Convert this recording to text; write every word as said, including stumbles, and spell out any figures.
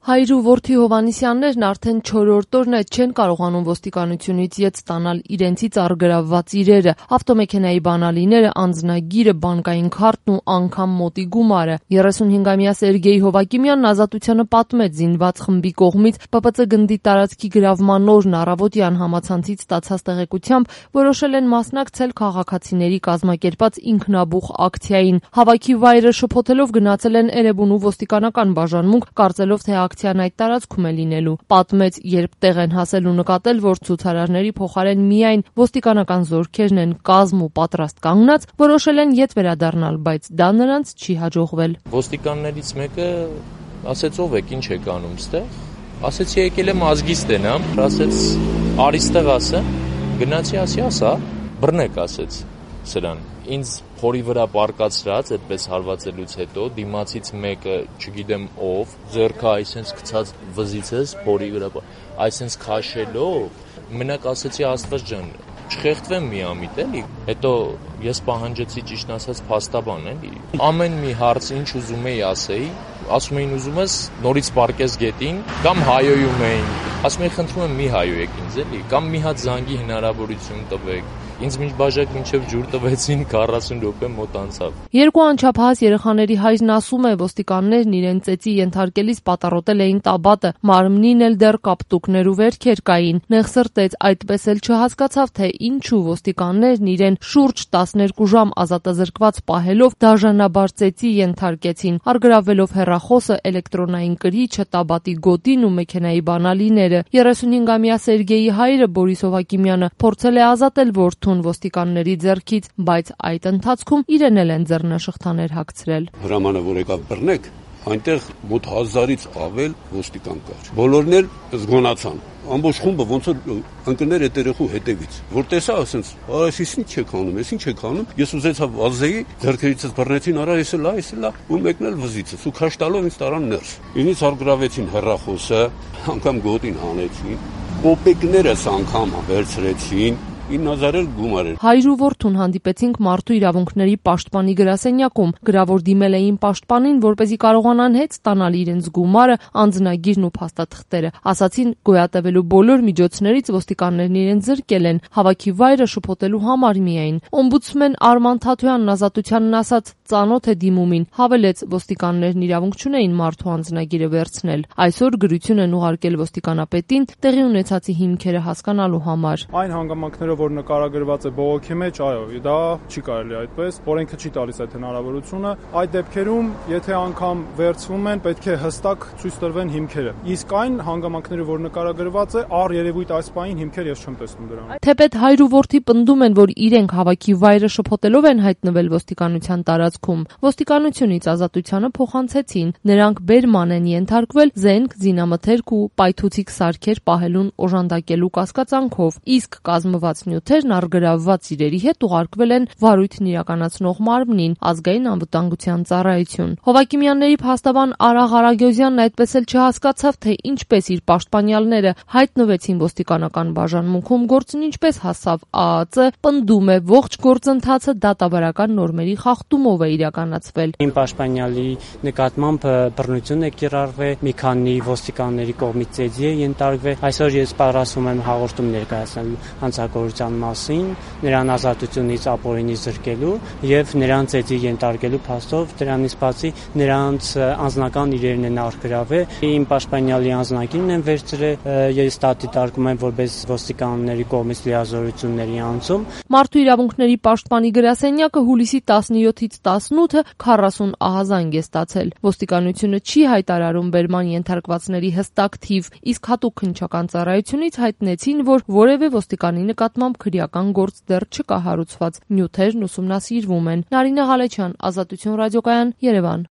Հայր ու որդի Հովհաննիսյաններն արդեն չորրորդ օրն է չեն կարողանում ոստիկանությունից ետ ստանալ իրենցից առգրավված իրերը, ավտոմեքենայի բանալիները, անձնագիրը, բանկային քարտն ու անգամ մոտի գումարը։ երեսունհինգամյա Սերգեյ Հովակիմյանն Ազատությանը պատմեց զինված խմբի կողմից Պ Պ Ծ գնդի տարածքի գրավման օրն առավոտյան համացանցից ստացած տեղեկությամբ որոշել են մասնակցել քաղաքացիների կազմակերպած ինքնաբուխ ակցիային։ Հավաքի վայրը շփոթելով գնացել են Էրեբունու ոստիկանական բաժանմունք, կարծելով թե ակցիան այդ տարածքում է լինելու։ Պատմեց, երբ տեղ են հասել ու նկատել, որ ցուցարարների փոխարեն միայն ոստիկանական զորքերն են կազմ ու պատրաստ կանգնած, որոշել են ետ վերադառնալ, բայց դա նրանց չի հաջողվել։ Ոստիկաններից մեկը ասեց ով եք, ինչ եք անում ստեղ։ Ասեցի եկել եմ ազգի ստենամ, ասեց արի ստեղ ասեմ, գնացի ասի ասա, բռնեք ասեց սրան։ Ինձ փորի վրա պարկացրած, այդպես հարվածելուց հետո դիմացից մեկը, չգիտեմ ով, ձեռքը այսպես գցած վզիցս փորի վրա, այսպես քաշելով, մենակ ասեցի Աստված ջան, չխեղդվեմ միամիտ էլի։ Հետո ես պահանջեցի ճիշտ ասած փաստաբան էլի։ Ամեն մի հարց ինչ ուզում էի ասեի, ասում էին ուզում ես նորից պարկես գետին կամ հայոյում էին։ Ասում եմ խնդրում եմ մի հայոյեք ինձ էլի, կամ մի հատ զանգի հնարավորություն տվեք։ Ինձ մինչ բաժակ մինչև ջուր տվեցին քառասուն րոպե մոտ անցավ։ Երկու անչափահաս երեխաների հայրն ասում է, ոստիկաններն իրեն ծեծի ենթարկելիս պատառոտել էին տաբատը, մարմնին էլ դեռ կապտուկներ ու վերքեր կային։ Նեղսրտեց, այդպես էլ չհասկացավ, թե ինչու ոստիկաններն իրեն շուրջ տասներկու ժամ ազատազրկված պահելով դաժանաբար ծեծի ենթարկեցին, առգրավելով հեռախոսը, էլեկտրոնային կրիչը, տաբատի գոտին ու մեքենայի բանալիները։ երեսունհինգամյա Սերգեյի հայրը Բորիս Հովակիմյանը փորձել է ազատել որդուն ոստիկանների ձեռքից, բայց այդ ընթացքում իրեն էլ են ձեռնաշղթաներ հագցրել։ Հրամանավոր եկավ բռնեք, այնտեղ մոտ հազարից ավել ոստիկան կար։ Բոլորն էլ զգոնացան։ Ամբողջ խումբը ոնց որ ընկներ այդ երեխու հետևից, որ տեսա ասենց, այս ինչ եք անում, այս ինչ եք անում։ Ես ուզեցա վազեի, ձեռքերիցս բռնեցին, արա ես էլա, ես էլա, ու մեկն էլ վզիցս ու քաշ տալով ինձ տարան ներս։ Ինձ արգրավեցին հեռախոսը, անգամ գոտին հանեցին, կոպեկներս անգամ վերցրեցին։ ինը հազար էլ գումար էր։ Հայր ու որդուն հանդիպեցինք Մարդու իրավունքների պաշտպանի գրասենյակում։ Գրավոր դիմել էին պաշտպանին, որպեսզի կարողանան հետ ստանալ իրենց գումարը, անձնագիրն ու փաստաթղթերը։ Ասացին գոյատևելու բոլոր միջոցներից ոստիկաններն իրեն զրկել են, հավաքի վայրը շփոթելու համար միայն։ Օմբուդսմեն Արման Թաթոյանն Ազատությանն ասաց, ծանոթ է դիմումին, հավելեց, ոստիկաններն իրավունք չունեին Մարդու անձնագիրը վերցնել։ Այսօր գրություն են ուղարկել ոստիկանապետին տեղի ունեցածի հիմքերը հասկանալու համար։ Այն հանգամանքներով որ նկարագրված է բողոքի մեջ, այո, դա չի կարելի այդպես, օրենքը չի տալիս այդ հնարավորությունը։ Այդ դեպքերում, եթե անգամ վերցվում են, պետք է հստակ ցույց տրվեն հիմքերը։ Իսկ այն հանգամանքները, որ նկարագրված է, առ երևույթ այս պահին հիմքեր ես չեմ տեսնում դրան։ Թեպետ հայր ու որդի պնդում են, որ իրենք հավաքի վայրը շփոթելով են հայտնվել ոստիկանության տարածքում, ոստիկանությունից Ազատությանը փոխանցեցին։ Նրանք բերման են ենթարկվել զենք, զինամթերք ու պայթուցիկ սարքեր պահելուն օժանդակելու կասկածանքով, իսկ կազմված նյութերն առգրավված իրերի հետ ուղարկվել են վարույթն իրականացնող մարմնին, ազգային անվտանգության ծառայություն։ Հովակիմյանների փաստաբան Արա Ղարագյոզյանն այդպես էլ չհասկացավ, թե ինչպես իր պաշտպանյալները հայտնվեցին ոստիկանական բաժանմունքում, գործն ինչպես հասավ Ա Ա Ծ, պնդում է ողջ գործընթացը դատավարական նորմերի խախտումով է իրականացվել։ Իմ պաշտպանյալի նկատմամբ բռնություն է կիրառվել, մի քանի ոստիկանների կողմից ծեծի է ենթարկվել։ Այսօր ես պատրաստվում եմ հաղորդում ներկայացնել հանցագործության մասին, նրան ազատությունից ապօրինի զրկելու եւ նրան ծեծի ենթարկելու փաստով, դրանից բացի նրանց անձնական իրերն են առգրավել։ Իմ պաշտպանյալի անձնագիրն են վերցրել, ես դա դիտարկում եմ որպես ոստիկանների կողմից լիազորությունների անցում։ Մարդու իրավունքների պաշտպանի գրասենյակը հուլիսի տասնյոթից տասնութը քառասուն ահազանգ է ստացել։ Ոստիկանությունը չի հայտարարում բերման ենթարկվածների հստակ թիվ, իսկ հատուկ քննչական ծառայությունից հայտնեցին, որ որևէ ոստիկանի նկատմամբ քրեական գործ դեռ չկա հարուցված, նյութերն ուսումնասիրվում են։ Նարինե Ղալեչյան, Ազատություն ռադիոկայան, Երևան։